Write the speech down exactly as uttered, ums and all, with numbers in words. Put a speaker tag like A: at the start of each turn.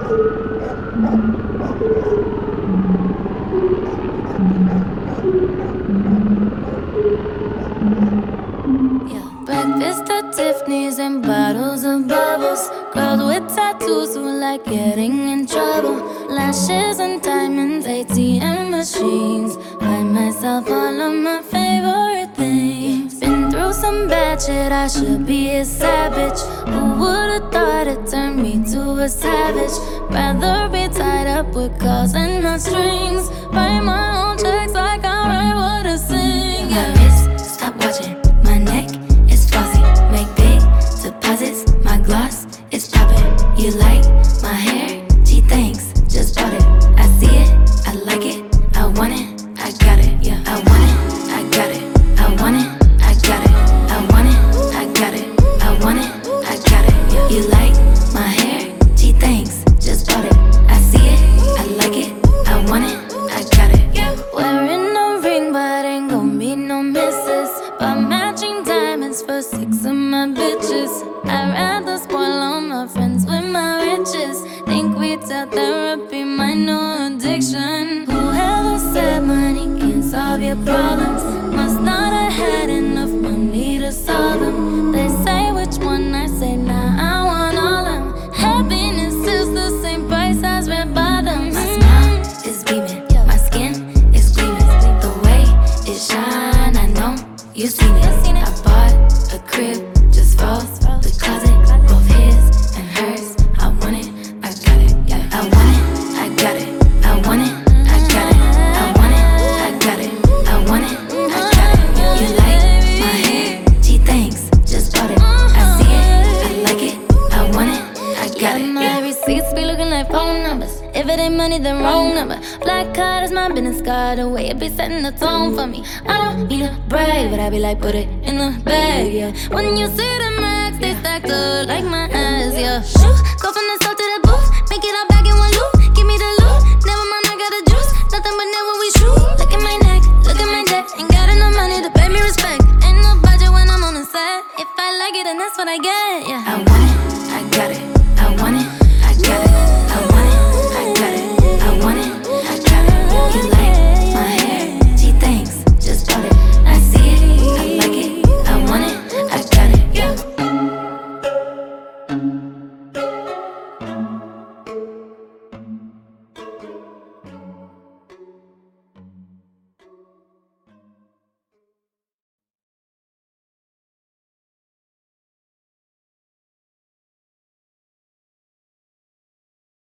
A: Breakfast at Tiffany's and bottles of bubbles. Girls with tattoos who like getting in trouble. Lashes and diamonds, A T M machines. Buy myself all of my favorite things. Been through some bad shit, I should be a savage. Who would've thought it turned me to a savage? Rather be tied up with calls and not strings. Write my own checks like I write what I sing. Yeah. My wrist, stop watching. My neck is flossy. Make big deposits. My gloss is popping. You like my hair? Gee, thanks. Just bought it. I see it. I like it. I want it. I got it. Yeah. I want it. I got it. I want it. I got it. I want it. I got it. I want it. I got it. Yeah. You like my hair? Gee, thanks. Just bought it. I see it. I like it. I want it. I got it. Yeah. Wearing no ring, but ain't gon' be no misses. But matching diamonds for six of my bitches. I'd rather spoil all my friends with my riches. Think retail therapy, my new addiction. Whoever said money can't solve your problems must not have had enough money to solve them. They say which one, I say nah, I want all them. Happiness is the same price as red bottoms. My smile is beaming, my skin is gleaming. The way it shine, I know you seen it. I bought a crib just for the closet, both his and hers. I want it, I got it. Yeah, I want it, I got it. I want it, I got it. I want it, I got it. I want it, I got it. You like my hair? Gee, thanks. Just bought it. I see it, I like it. I want it, I got it. My receipts be looking like phone numbers. If it ain't money, then wrong number. Black card is my business card. The way it be setting the tone for me. I don't need a brag, but I be like, put it in the bag, yeah. When you see the max, they stacked up like my ass, yeah. Shoo, go from the south to the booth, make it all back in one loop. Give me the loot, never mind, I got the juice. Nothing but never we shoot. Look at my neck, look at my debt. Ain't got enough money to pay me respect. Ain't no budget when I'm on the set. If I like it, then that's what I get, yeah. I want it, I got it.